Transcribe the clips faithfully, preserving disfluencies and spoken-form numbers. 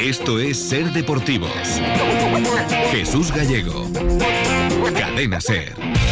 Esto es Ser Deportivos. Jesús Gallego. Cadena Ser.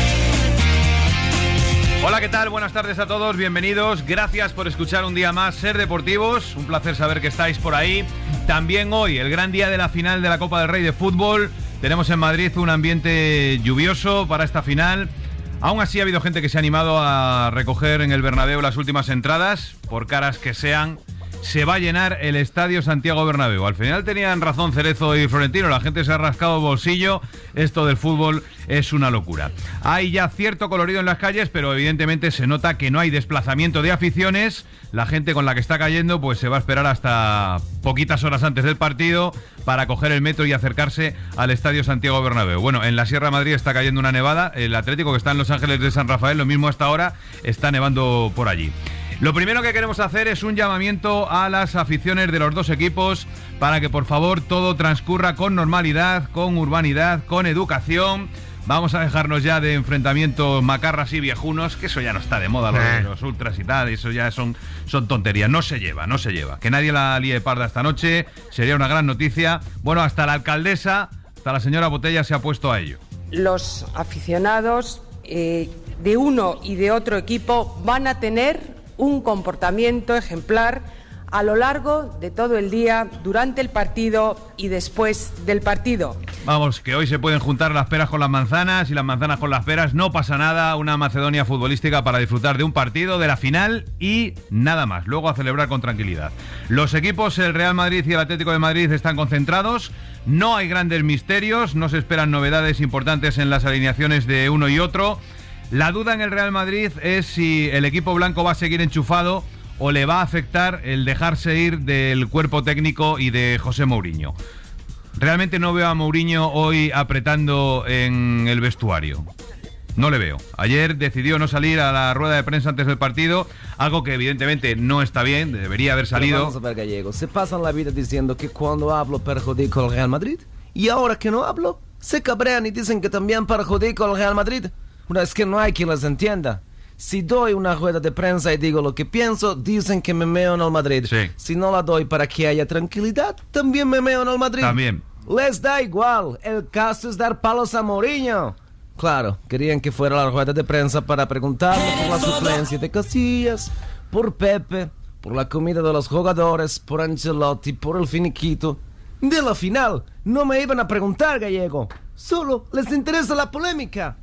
Hola, ¿qué tal? Buenas tardes a todos, bienvenidos. Gracias por escuchar un día más Ser Deportivos. Un placer saber que estáis por ahí. También hoy, el gran día de la final de la Copa del Rey de Fútbol. Tenemos en Madrid un ambiente lluvioso para esta final. Aún así ha habido gente que se ha animado a recoger en el Bernabéu las últimas entradas, por caras que sean. Se va a llenar el Estadio Santiago Bernabéu. Al final tenían razón Cerezo y Florentino, la gente se ha rascado el bolsillo. Esto del fútbol es una locura. Hay ya cierto colorido en las calles, pero evidentemente se nota que no hay desplazamiento de aficiones. La gente con la que está cayendo pues se va a esperar hasta poquitas horas antes del partido para coger el metro y acercarse al Estadio Santiago Bernabéu. Bueno, en la Sierra de Madrid está cayendo una nevada. El Atlético, que está en Los Ángeles de San Rafael, lo mismo hasta ahora, está nevando por allí. Lo primero que queremos hacer es un llamamiento a las aficiones de los dos equipos para que por favor todo transcurra con normalidad, con urbanidad, con educación. Vamos a dejarnos ya de enfrentamientos macarras y viejunos, que eso ya no está de moda, lo de los ultras y tal, eso ya son, son tonterías, no se lleva, no se lleva. Que nadie la líe parda esta noche, sería una gran noticia. Bueno, hasta la alcaldesa, hasta la señora Botella se ha puesto a ello. Los aficionados eh, de uno y de otro equipo van a tener un comportamiento ejemplar a lo largo de todo el día, durante el partido y después del partido. Vamos, que hoy se pueden juntar las peras con las manzanas y las manzanas con las peras, no pasa nada, una Macedonia futbolística para disfrutar de un partido, de la final y nada más, luego a celebrar con tranquilidad. Los equipos, el Real Madrid y el Atlético de Madrid, están concentrados, no hay grandes misterios, no se esperan novedades importantes en las alineaciones de uno y otro. La duda en el Real Madrid es si el equipo blanco va a seguir enchufado o le va a afectar el dejarse ir del cuerpo técnico y de José Mourinho. Realmente no veo a Mourinho hoy apretando en el vestuario. No le veo. Ayer decidió no salir a la rueda de prensa antes del partido, algo que evidentemente no está bien, debería haber salido. Pero vamos a ver, Gallego, se pasan la vida diciendo que cuando hablo perjudico al Real Madrid y ahora que no hablo, se cabrean y dicen que también perjudico al Real Madrid. Bueno, es que no hay quien les entienda. Si doy una rueda de prensa y digo lo que pienso, dicen que me meo en el Madrid. Sí. Si no la doy para que haya tranquilidad, también me meo en el Madrid. También. Les da igual, el caso es dar palos a Mourinho. Claro, querían que fuera la rueda de prensa para preguntarme por la suplencia de Casillas, por Pepe, por la comida de los jugadores, por Ancelotti, por el finiquito. De la final, no me iban a preguntar, Gallego. Solo les interesa la polémica.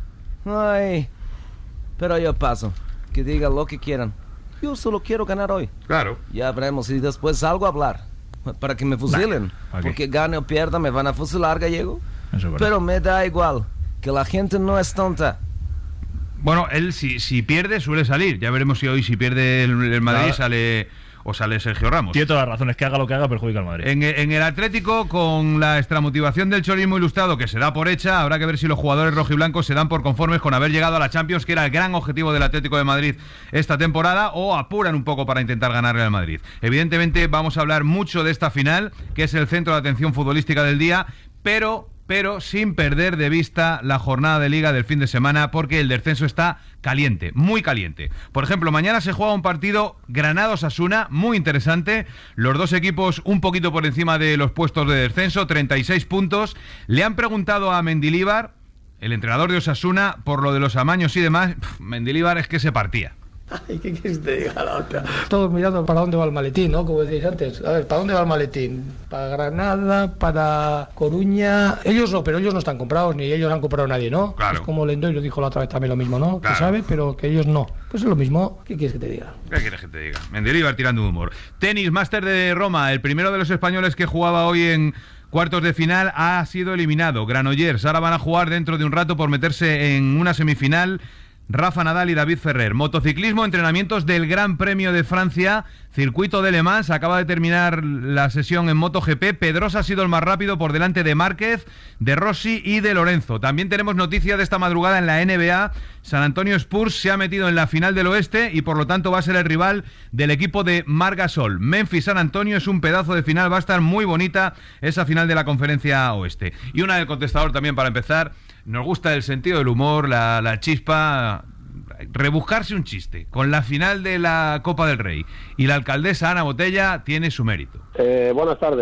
Ay, pero yo paso. Que digan lo que quieran. Yo solo quiero ganar hoy. Claro. Ya veremos si después salgo a hablar. Para que me fusilen. Nah, porque gane o pierda me van a fusilar, Gallego. Eso es verdad. Pero me da igual. Que la gente no es tonta. Bueno, él si, si pierde suele salir. Ya veremos si hoy si pierde el, el Madrid claro. sale... o sale Sergio Ramos. Tiene todas las razones, que haga lo que haga perjudica al Madrid. En, en el Atlético, con la extramotivación del chorismo ilustrado que se da por hecha, habrá que ver si los jugadores rojiblancos se dan por conformes con haber llegado a la Champions, que era el gran objetivo del Atlético de Madrid esta temporada, o apuran un poco para intentar ganarle al Madrid. Evidentemente vamos a hablar mucho de esta final, que es el centro de atención futbolística del día, pero... pero sin perder de vista la jornada de Liga del fin de semana, porque el descenso está caliente, muy caliente. Por ejemplo, mañana se juega un partido Granada-Osasuna, muy interesante. Los dos equipos un poquito por encima de los puestos de descenso, treinta y seis puntos. Le han preguntado a Mendilibar, el entrenador de Osasuna, por lo de los amaños y demás. Pff, Mendilibar es que se partía. Ay, ¿qué quieres que te diga la otra? Todos mirando para dónde va el maletín, ¿no? Como decíais antes. A ver, ¿para dónde va el maletín? Para Granada, para Coruña. Ellos no, pero ellos no están comprados, ni ellos han comprado a nadie, ¿no? Claro. Es como Lendoy lo dijo la otra vez también lo mismo, ¿no? Claro. Que sabe, pero que ellos no. Pues es lo mismo. ¿Qué quieres que te diga? ¿Qué quieres que te diga? Mendilibar tirando de humor. Tenis, Máster de Roma. El primero de los españoles que jugaba hoy en cuartos de final ha sido eliminado. Granollers. Ahora van a jugar dentro de un rato por meterse en una semifinal Rafa Nadal y David Ferrer. Motociclismo, entrenamientos del Gran Premio de Francia, circuito de Le Mans. Acaba de terminar la sesión en MotoGP. Pedrosa ha sido el más rápido por delante de Márquez, de Rossi y de Lorenzo. También tenemos noticia de esta madrugada en la N B A. San Antonio Spurs se ha metido en la final del oeste y por lo tanto va a ser el rival del equipo de Marc Gasol. Memphis-San Antonio es un pedazo de final. Va a estar muy bonita esa final de la conferencia oeste. Y una del contestador también para empezar. Nos gusta el sentido del humor, la, la chispa, rebuscarse un chiste. Con la final de la Copa del Rey y la alcaldesa Ana Botella tiene su mérito. Eh, buenas tardes.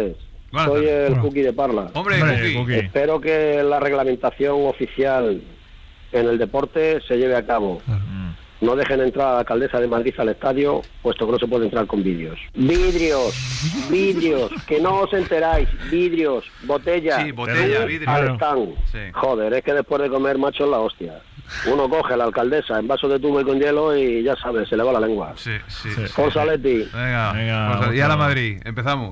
Buenas Soy tardes. el Bueno. Cookie de Parla. Hombre, Hombre, Cookie. Cookie. Espero que la reglamentación oficial en el deporte se lleve a cabo. Mm. No dejen entrar a la alcaldesa de Madrid al estadio, puesto que no se puede entrar con vídeos. Vidrios, vidrios, que no os enteráis, vidrios, botellas. Sí, botella, Tú vidrio. al Claro. stand. Sí. Joder, es que después de comer, macho, es la hostia. Uno coge a la alcaldesa en vaso de tubo y con hielo y ya sabes, se le va la lengua. Sí, sí. Sí. sí. Forza Leti. Venga, Venga, Forza- y a la otro. Madrid. Empezamos.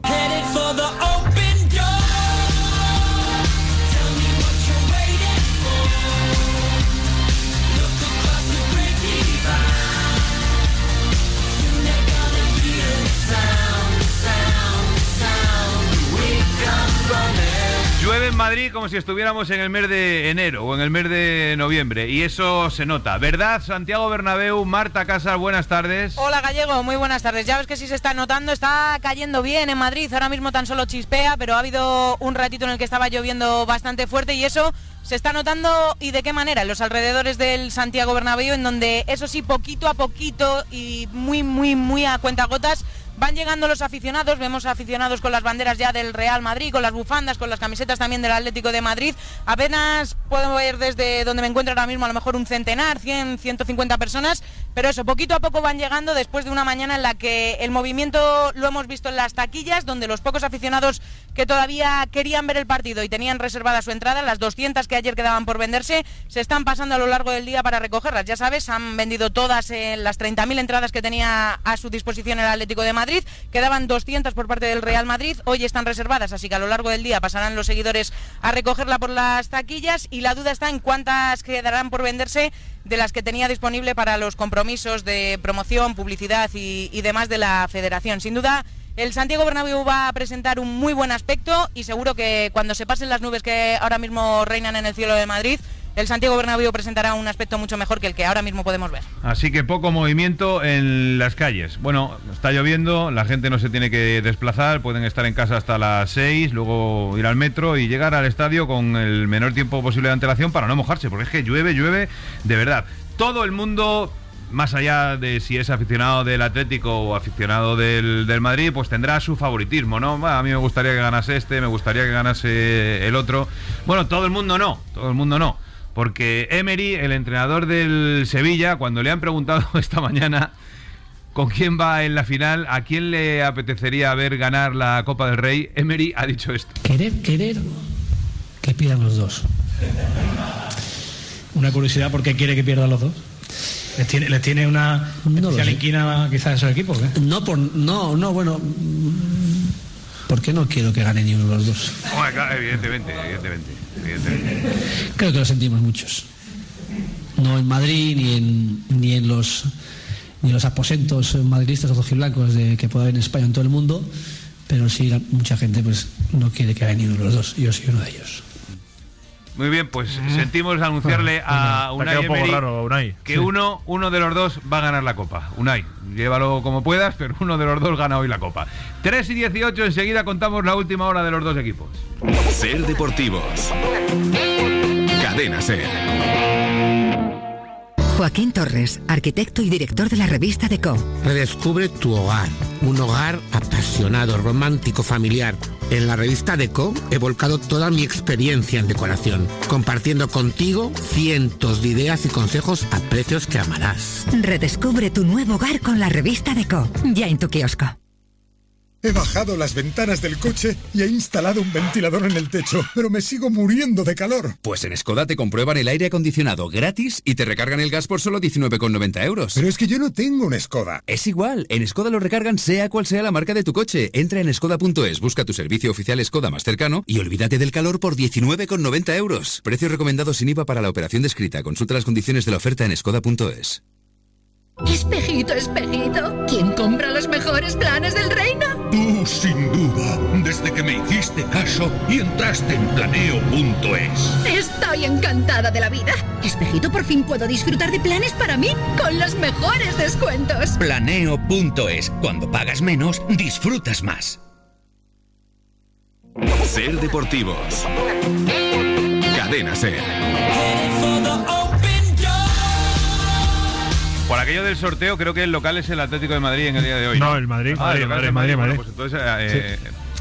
Llueve en Madrid como si estuviéramos en el mes de enero o en el mes de noviembre y eso se nota, ¿verdad? Santiago Bernabéu, Marta Casas, buenas tardes. Hola Gallego, muy buenas tardes. Ya ves que sí se está notando, está cayendo bien en Madrid, ahora mismo tan solo chispea, pero ha habido un ratito en el que estaba lloviendo bastante fuerte y eso se está notando. ¿Y de qué manera? En los alrededores del Santiago Bernabéu, en donde eso sí, poquito a poquito y muy, muy, muy a cuentagotas van llegando los aficionados. Vemos aficionados con las banderas ya del Real Madrid, con las bufandas, con las camisetas también del Atlético de Madrid. Apenas puedo ver desde donde me encuentro ahora mismo a lo mejor un centenar, cien, ciento cincuenta personas, pero eso, poquito a poco van llegando después de una mañana en la que el movimiento lo hemos visto en las taquillas, donde los pocos aficionados que todavía querían ver el partido y tenían reservada su entrada, las doscientas que ayer quedaban por venderse, se están pasando a lo largo del día para recogerlas. Ya sabes, han vendido todas eh, las treinta mil entradas que tenía a su disposición el Atlético de Madrid. Quedaban doscientas por parte del Real Madrid, hoy están reservadas, así que a lo largo del día pasarán los seguidores a recogerla por las taquillas y la duda está en cuántas quedarán por venderse de las que tenía disponible para los compromisos de promoción, publicidad y, y demás de la federación. Sin duda, el Santiago Bernabéu va a presentar un muy buen aspecto y seguro que cuando se pasen las nubes que ahora mismo reinan en el cielo de Madrid, el Santiago Bernabéu presentará un aspecto mucho mejor que el que ahora mismo podemos ver. Así que poco movimiento en las calles. Bueno, está lloviendo, la gente no se tiene que desplazar, pueden estar en casa hasta las seis, luego ir al metro y llegar al estadio con el menor tiempo posible de antelación para no mojarse, porque es que llueve, llueve de verdad. Todo el mundo, más allá de si es aficionado del Atlético o aficionado del, del Madrid, pues tendrá su favoritismo, ¿no? A mí me gustaría que ganase este, me gustaría que ganase el otro. Bueno, todo el mundo no, todo el mundo no. Porque Emery, el entrenador del Sevilla, cuando le han preguntado esta mañana con quién va en la final, a quién le apetecería ver ganar la Copa del Rey, Emery ha dicho esto. Querer, querer, que pierdan los dos. Una curiosidad, ¿por qué quiere que pierdan los dos? ¿Les tiene, les tiene una No lo especial sé. inquina quizás a esos equipos? ¿eh? No, por, no, no, bueno. mm, ¿Por qué no quiero que gane ni uno de los dos? Bueno, claro, evidentemente, evidentemente, evidentemente. Creo que lo sentimos muchos. No en Madrid ni en, ni en los ni en los aposentos madridistas o rojiblancos de que pueda haber en España, en todo el mundo, pero sí la- mucha gente pues no quiere que gane ni uno de los dos. Yo soy uno de ellos. Muy bien, pues sentimos anunciarle a Te ha Unai quedado un poco Emery raro, Unai. que Sí. uno, uno de los dos va a ganar la Copa. Unai, llévalo como puedas, pero uno de los dos gana hoy la Copa. tres y dieciocho, enseguida contamos la última hora de los dos equipos. Ser Deportivos. Cadena Ser. Joaquín Torres, arquitecto y director de la revista Deco. Redescubre tu hogar, un hogar apasionado, romántico, familiar. En la revista Deco he volcado toda mi experiencia en decoración, compartiendo contigo cientos de ideas y consejos a precios que amarás. Redescubre tu nuevo hogar con la revista Deco, ya en tu kiosco. He bajado las ventanas del coche y he instalado un ventilador en el techo, pero me sigo muriendo de calor. Pues en Skoda te comprueban el aire acondicionado gratis y te recargan el gas por solo diecinueve con noventa euros. Pero es que yo no tengo un Skoda. Es igual, en Skoda lo recargan sea cual sea la marca de tu coche. Entra en skoda punto es, busca tu servicio oficial Skoda más cercano y olvídate del calor por diecinueve con noventa euros. Precio recomendado sin I V A para la operación descrita. Consulta las condiciones de la oferta en skoda punto es. Espejito, espejito, ¿quién compra los mejores planes del reino? Tú, sin duda, desde que me hiciste caso y entraste en planeo punto es. Estoy encantada de la vida. Espejito, por fin puedo disfrutar de planes para mí con los mejores descuentos. planeo punto es. Cuando pagas menos, disfrutas más. Ser Deportivos. Cadena Ser. Por aquello del sorteo, creo que el local es el Atlético de Madrid en el día de hoy. No, el Madrid, Ah, Madrid, el local es Madrid, el Madrid, Bueno, Madrid. pues entonces, eh,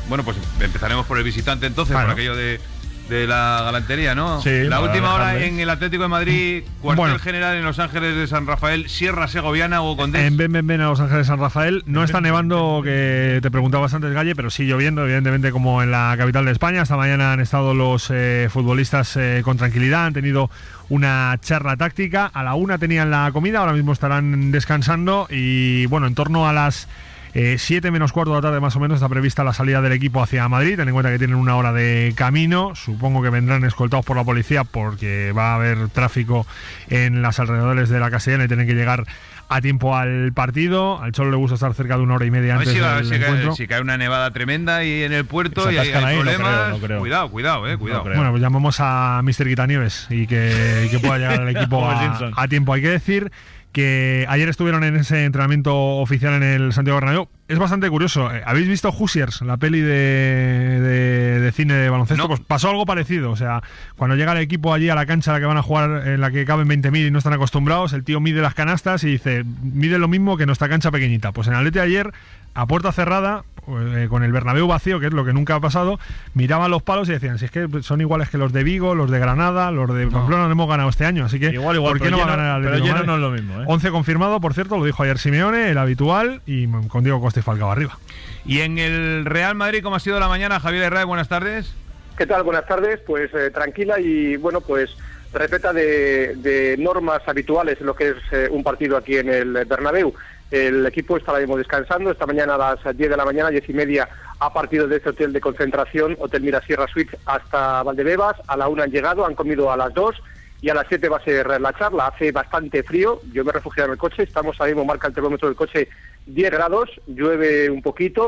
bueno, pues empezaremos por el visitante entonces, claro. Por aquello de, de la galantería, ¿no? Sí, la última hora dejarle. En el Atlético de Madrid, cuartel bueno. general en Los Ángeles de San Rafael, Sierra Segoviana o Condés. En Ben Ben Ben a Los Ángeles de San Rafael. No está nevando, que te preguntabas antes, Galle, pero sí lloviendo, evidentemente, como en la capital de España. Esta mañana han estado los eh, futbolistas eh, con tranquilidad, han tenido una charla táctica. A la una tenían la comida, ahora mismo estarán descansando y, bueno, en torno a las Eh, siete menos cuarto de la tarde más o menos está prevista la salida del equipo hacia Madrid. Ten en cuenta que tienen una hora de camino. Supongo que vendrán escoltados por la policía porque va a haber tráfico en las alrededores de la Castellana y tienen que llegar a tiempo al partido. Al Cholo le gusta estar cerca de una hora y media antes si, del si encuentro. Cae, si cae una nevada tremenda y en el puerto y hay, hay ahí, problemas, no creo, no creo. cuidado, cuidado, eh, cuidado. No bueno, pues llamamos a míster Quitanieves y que, y que pueda llegar al equipo a, a tiempo. Hay que decir que ayer estuvieron en ese entrenamiento oficial en el Santiago Bernabéu. Es bastante curioso. ¿Habéis visto Hoosiers, la peli de, de, de cine de baloncesto? No. Pues pasó algo parecido. O sea, cuando llega el equipo allí a la cancha a la que van a jugar, en la que caben veinte mil y no están acostumbrados, el tío mide las canastas y dice, mide lo mismo que nuestra cancha pequeñita. Pues en el Atleti ayer, a puerta cerrada, eh, con el Bernabéu vacío, que es lo que nunca ha pasado, miraban los palos y decían, si es que son iguales que los de Vigo, los de Granada, los de Pamplona, no, no hemos ganado este año, así que igual, igual, ¿por qué no lleno, va a ganar el Atlético? Pero lleno no es lo mismo, ¿eh? once confirmado, por cierto, lo dijo ayer Simeone, el habitual, y con Diego Costa y Falcao arriba. Y en el Real Madrid, ¿cómo ha sido la mañana? Javier Herrera, buenas tardes. ¿Qué tal? Buenas tardes. Pues eh, tranquila y, bueno, pues respeta de, de normas habituales en lo que es eh, un partido aquí en el Bernabéu. El equipo está ahora mismo descansando. Esta mañana a las diez de la mañana, diez y media, ha partido de este hotel de concentración, Hotel Mirasierra Suites, hasta Valdebebas. A la una han llegado, han comido a las dos y a las siete va a ser la charla. Hace bastante frío, yo me he refugiado en el coche, estamos ahora mismo, marca el termómetro del coche diez grados, llueve un poquito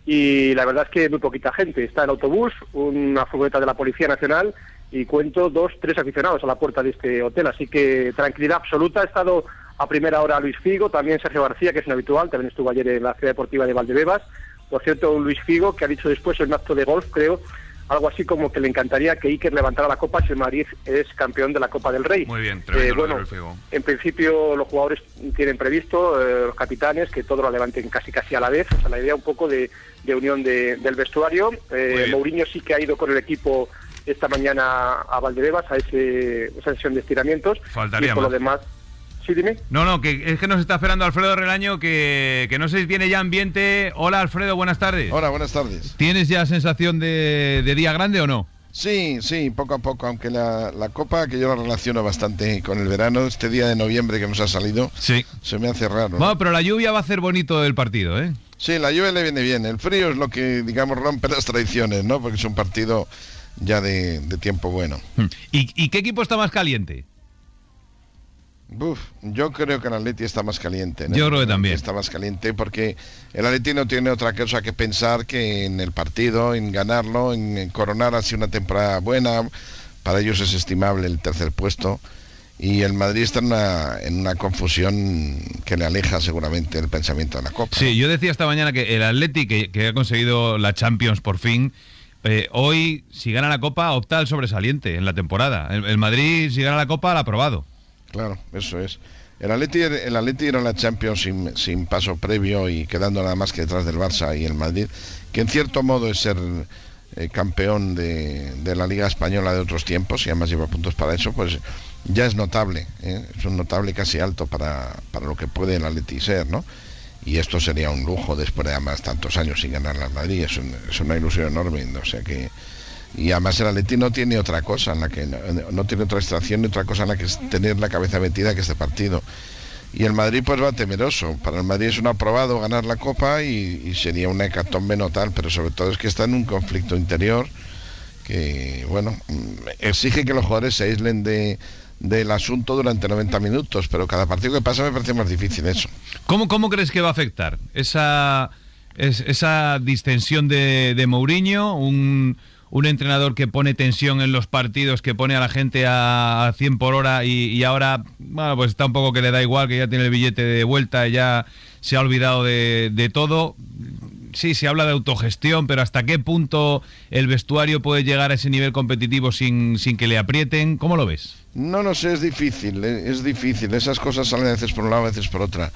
y la verdad es que muy poquita gente. Está el autobús, una furgoneta de la Policía Nacional y cuento dos, tres aficionados a la puerta de este hotel, así que tranquilidad absoluta. Ha estado a primera hora Luis Figo, también Sergio García, que es un habitual, también estuvo ayer en la Ciudad Deportiva de Valdebebas. Por cierto, Luis Figo, que ha dicho después en un acto de golf, creo, algo así como que le encantaría que Iker levantara la Copa si el Madrid es campeón de la Copa del Rey. Muy bien, tremendo. Eh, bueno, en principio los jugadores tienen previsto, eh, los capitanes, que todo lo levanten casi casi a la vez. O sea, la idea un poco de, de unión de, del vestuario. Eh, Mourinho sí que ha ido con el equipo esta mañana a Valdebebas a ese, esa sesión de estiramientos. Faltaría y por más. lo demás. Sí, dime. No, no, que es que nos está esperando Alfredo Relaño, que, que no sé si tiene ya ambiente. Hola, Alfredo, buenas tardes. Hola, buenas tardes. ¿Tienes ya sensación de, de día grande o no? Sí, sí, poco a poco, aunque la, la Copa, que yo la relaciono bastante con el verano, este día de noviembre que nos ha salido, sí, se me hace raro, ¿no? Bueno, pero la lluvia va a hacer bonito el partido, ¿eh? Sí, la lluvia le viene bien. El frío es lo que, digamos, rompe las tradiciones, ¿no? Porque es un partido ya de, de tiempo bueno. ¿Y, ¿Y qué equipo está más caliente? Uf, yo creo que el Atleti está más caliente, ¿no? Yo creo que también. Está más caliente porque el Atleti no tiene otra cosa que pensar que en el partido, en ganarlo, en coronar así una temporada buena. Para ellos es estimable el tercer puesto. Y el Madrid está en una, en una confusión que le aleja seguramente el pensamiento de la Copa. Sí, yo decía esta mañana que el Atleti, que, que ha conseguido la Champions por fin, eh, hoy, si gana la Copa, opta al sobresaliente en la temporada. El, el Madrid, si gana la Copa, la ha aprobado. Claro, eso es. El Atleti, el Atleti era la Champions sin, sin paso previo y quedando nada más que detrás del Barça y el Madrid, que en cierto modo es ser eh, campeón de, de la Liga Española de otros tiempos y además lleva puntos para eso, pues ya es notable, ¿eh? Es un notable casi alto para, para lo que puede el Atleti ser, ¿no? Y esto sería un lujo después de además tantos años sin ganar al Madrid, es, un, es una ilusión enorme, o sea que... Y además el Atleti no tiene otra cosa en la que no, no tiene otra extracción ni otra cosa en la que es tener la cabeza metida que este partido. Y el Madrid pues va temeroso. Para el Madrid es un aprobado ganar la Copa y, y sería una hecatombe notable, pero sobre todo es que está en un conflicto interior que, bueno, exige que los jugadores se aíslen de, del asunto durante noventa minutos, pero cada partido que pasa me parece más difícil eso. ¿Cómo, cómo crees que va a afectar esa, es, esa distensión de, de Mourinho, un... un entrenador que pone tensión en los partidos, que pone a la gente a cien por hora y, y ahora, bueno, pues está un poco que le da igual, que ya tiene el billete de vuelta, ya se ha olvidado de, de todo? Sí, se habla de autogestión, pero ¿hasta qué punto el vestuario puede llegar a ese nivel competitivo sin, sin que le aprieten? ¿Cómo lo ves? No, no sé, es difícil, es difícil. Esas cosas salen a veces por un lado, a veces por otra.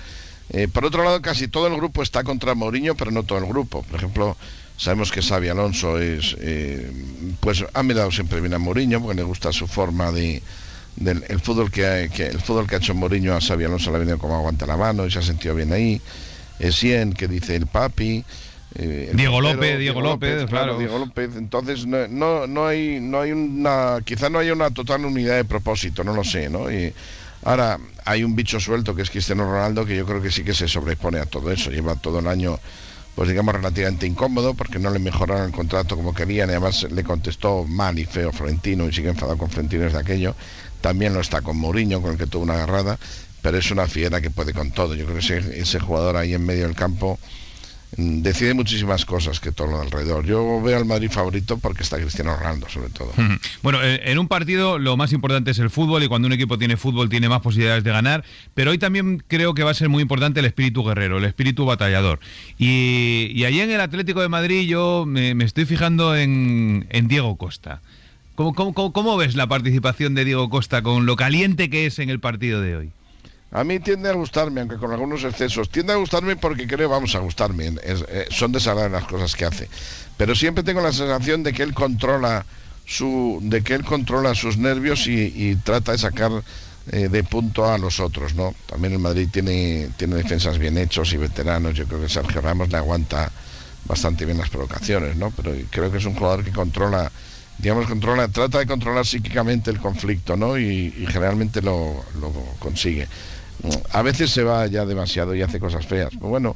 Eh, por otro lado, casi todo el grupo está contra Mourinho, pero no todo el grupo. Por ejemplo, sabemos que Xabi Alonso es, eh, pues ha mirado siempre bien a Mourinho porque le gusta su forma de del el fútbol que, ha, que el fútbol que ha hecho Mourinho a Xabi Alonso le ha venido como aguanta la mano y se ha sentido bien ahí. Essien, que dice el papi. Eh, el Diego portero, López, Diego López, López, claro. claro, Diego López. Entonces no, no, no hay, no hay una, quizá no haya una total unidad de propósito, no lo sé, ¿no? Y ahora hay un bicho suelto que es Cristiano Ronaldo que yo creo que sí que se sobrepone a todo eso. Lleva todo el año, pues digamos, relativamente incómodo porque no le mejoraron el contrato como querían y además le contestó mal y feo Florentino y sigue enfadado con Florentino desde aquello. También lo está con Mourinho, con el que tuvo una agarrada, pero es una fiera que puede con todo. Yo creo que ese, ese jugador ahí en medio del campo decide muchísimas cosas que todo lo de alrededor. Yo veo al Madrid favorito porque está Cristiano Ronaldo, sobre todo. Bueno, en un partido lo más importante es el fútbol y cuando un equipo tiene fútbol tiene más posibilidades de ganar, pero hoy también creo que va a ser muy importante el espíritu guerrero, el espíritu batallador. Y, y allí en el Atlético de Madrid yo me, me estoy fijando en, en Diego Costa. ¿Cómo, cómo, cómo, ¿Cómo ves la participación de Diego Costa con lo caliente que es en el partido de hoy? A mí tiende a gustarme, aunque con algunos excesos. Tiende a gustarme porque creo, vamos a gustarme. Es, eh, son desagradables las cosas que hace. Pero siempre tengo la sensación de que él controla su, de que él controla sus nervios y, y trata de sacar eh, de punto a los otros, ¿no? También el Madrid tiene, tiene defensas bien hechos y veteranos. Yo creo que Sergio Ramos le aguanta bastante bien las provocaciones, ¿no? Pero creo que es un jugador que controla, digamos, controla, trata de controlar psíquicamente el conflicto, ¿no? Y, y generalmente lo, lo consigue. A veces se va ya demasiado y hace cosas feas. Pero bueno,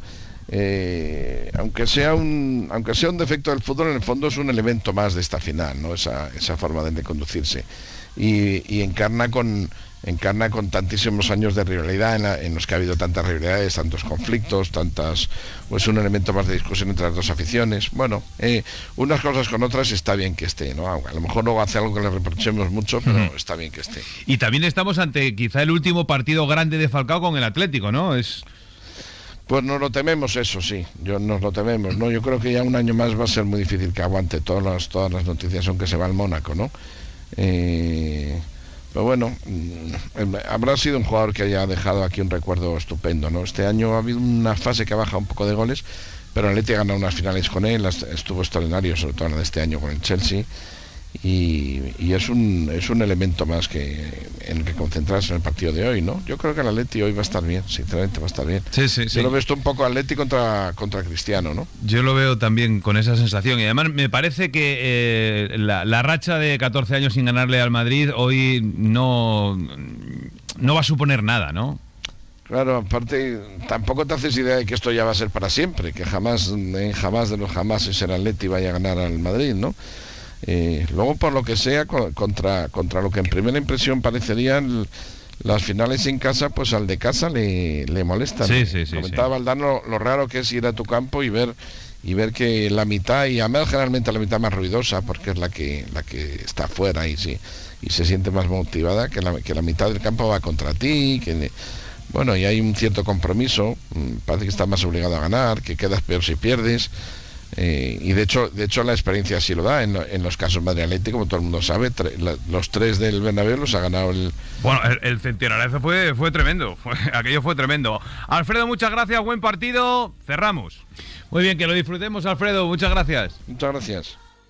eh, aunque sea un aunque sea un defecto del fútbol, en el fondo es un elemento más de esta final, ¿no? Esa, esa forma de conducirse. Y, y encarna con encarna con tantísimos años de rivalidad en, la, en los que ha habido tantas rivalidades, tantos conflictos, tantas, pues un elemento más de discusión entre las dos aficiones. Bueno, eh, unas cosas con otras está bien que esté, ¿no? A lo mejor luego hace algo que le reprochemos mucho, pero uh-huh. está bien que esté. Y también estamos ante quizá el último partido grande de Falcao con el Atlético, ¿no? Es... Pues nos lo tememos, eso sí, yo nos lo tememos, ¿no? Yo creo que ya un año más va a ser muy difícil que aguante todas las, todas las noticias, aunque se va al Mónaco, ¿no? Eh... Pero bueno, habrá sido un jugador que haya dejado aquí un recuerdo estupendo, ¿no? Este año ha habido una fase que ha bajado un poco de goles, pero el Atleti ha ganado unas finales con él, estuvo extraordinario, sobre todo en la de este año con el Chelsea, y, y es un es un elemento más que en el que concentrarse en el partido de hoy, ¿no? Yo creo que el Atleti hoy va a estar bien, sinceramente va a estar bien. Sí, sí, Yo sí. lo veo esto un poco Atleti contra, contra Cristiano, ¿no? Yo lo veo también con esa sensación y además me parece que eh, la, la racha de catorce años sin ganarle al Madrid hoy no, no va a suponer nada, ¿no? Claro, aparte tampoco te haces idea de que esto ya va a ser para siempre, que jamás, eh, jamás de los jamases el Atleti vaya a ganar al Madrid, ¿no? Eh, luego, por lo que sea, contra, contra lo que en primera impresión parecerían las finales en casa, pues al de casa le, le molestan. Sí, sí, sí, Comentaba sí. Valdano lo raro que es ir a tu campo y ver y ver que la mitad, y además generalmente la mitad más ruidosa, porque es la que la que está afuera y, sí, y se siente más motivada, que la, que la mitad del campo va contra ti, que bueno, y hay un cierto compromiso, parece que estás más obligado a ganar, que quedas peor si pierdes. Eh, y de hecho de hecho la experiencia así lo da en, en los casos Madrid Atlético, como todo el mundo sabe, tre, la, los tres del Bernabéu los ha ganado el... Bueno, el, el centenarazo fue, fue tremendo, fue, aquello fue tremendo. Alfredo, muchas gracias, buen partido, cerramos. Muy bien, que lo disfrutemos, Alfredo, muchas gracias. Muchas gracias.